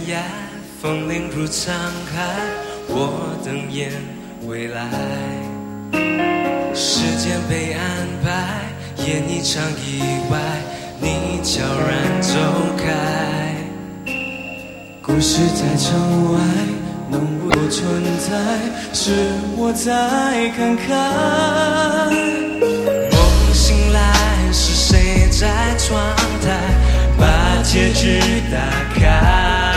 涯，风铃如沧海，我等雁归来。时间被安排，演一场意外，你悄然走开。故事在城外，能不存在，是我在看看。梦醒来，是谁在窗台把结局打开？